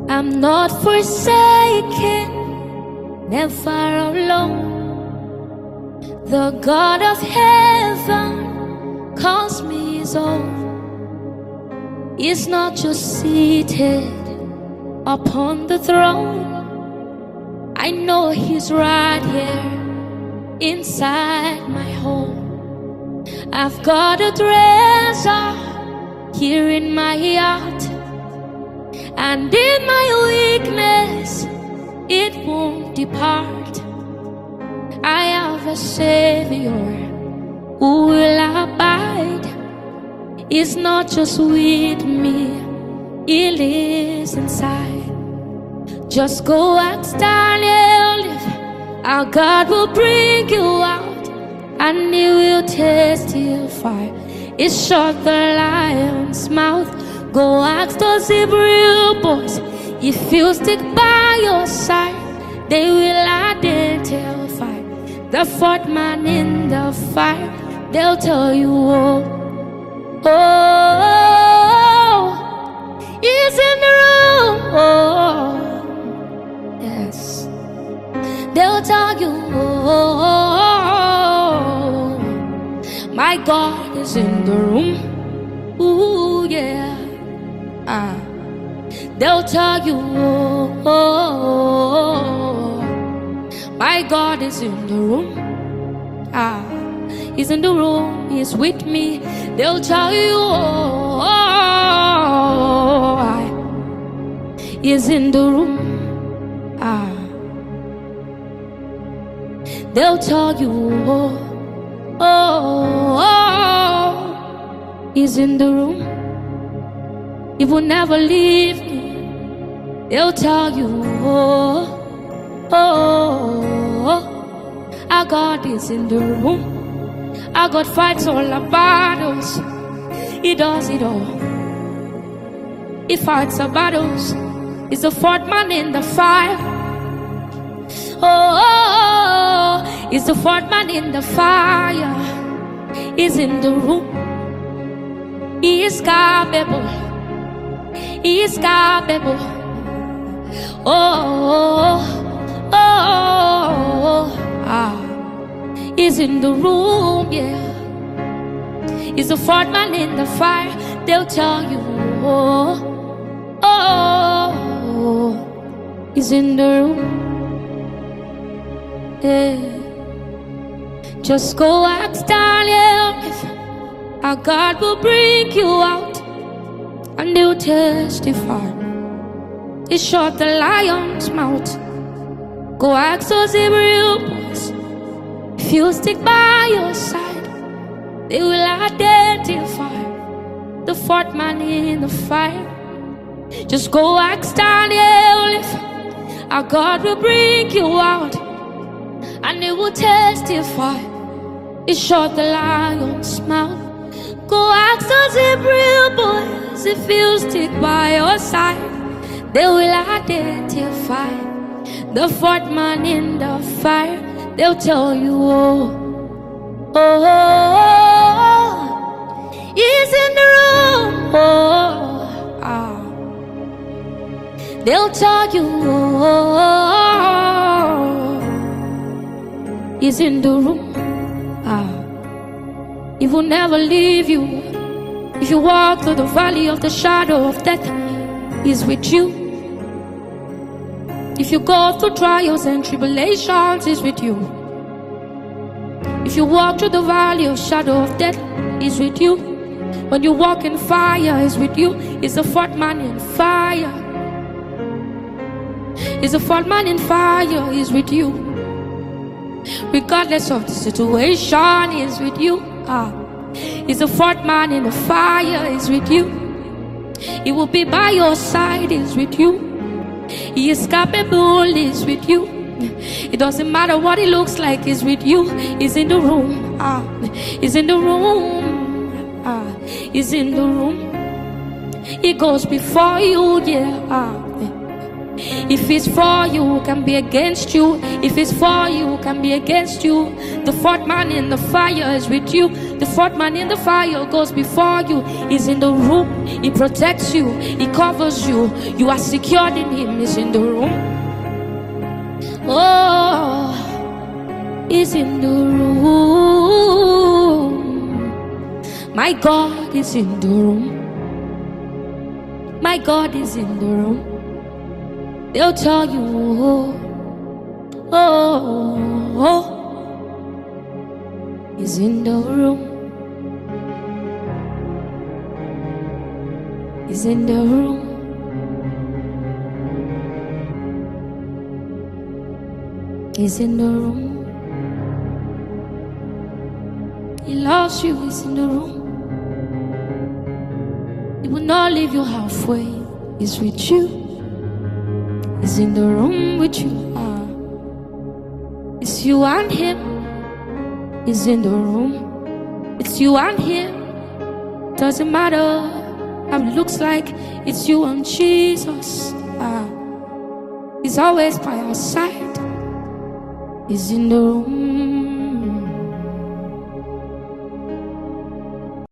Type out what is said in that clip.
I'm not forsaken, never alone. The God of heaven calls me his own. He's not just seated upon the throne. I know he's right here inside my home. I've got a treasure here in my heart, and in my weakness it won't depart. I have a Savior who will abide. He's not just with me, he lives inside. Just go ask Daniel if our God will bring you out, and he will testify. He shut the lion's mouth. Go ask those Hebrew boys if you stick by your side, they will identify the fourth man in the fire. They'll tell you, oh, oh, he's in the room. Oh, yes. They'll tell you, oh, my God is in the room. Ooh, yeah. They'll tell you, oh, my God is in the room. He's in the room, he's with me. They'll tell you, oh, he's in the room. They'll tell you, oh, he's in the room. He will never leave me. They'll tell you, oh, our God is in the room. Our God fights all our battles. He does it all. He fights our battles. He's the fourth man in the fire. Oh, he's the fourth man in the fire. He's in the room. He is capable. He is capable. Oh, he's in the room, yeah. He's the fourth man in the fire. They'll tell you, he's in the room, yeah. Just go ask Daniel if our God will bring you out, and they'll testify. He shut the lion's mouth. Go ask those Hebrew boys if you stick by your side, they will identify the fourth man in the fire. Just go ask Daniel if our God will bring you out, and he will testify. He shut the lion's mouth. Go ask those Hebrew boys if you stick by your side, they will identify the fourth man in the fire. They'll tell you, he's in the room. They'll tell you, he's in the room. He will never leave you. If you walk through the valley of the shadow of death, he's with you. If you go through trials and tribulations, he's with you. If you walk through the valley of shadow of death, he's with you. When you walk in fire, he's with you. He's the fourth man in fire. He's the fourth man in fire, he's with you. Regardless of the situation, he's with you. He's the fourth man in the fire, he's with you. He will be by your side, he's with you. He is capable, he's with you. It doesn't matter what it looks like, he's with you. He's in the room. He's in the room. He's in the room. He goes before you, yeah. If he's for you, who can be against you? If he's for you, who can be against you? The fourth man in the fire is with you. The fourth man in the fire goes before you. He's in the room. He protects you. He covers you. You are secured in him. He's in the room. Oh, he's in the room. My God is in the room. My God is in the room. They'll tell you, oh, he's in the room. He's in the room. He's in the room. He loves you. He's in the room. He will not leave you halfway. He's with you. He's in the room with you. It's you and him. He's in the room. It's you and him. Doesn't matter how it looks like. It's you and Jesus. He's always by our side. He's in the room.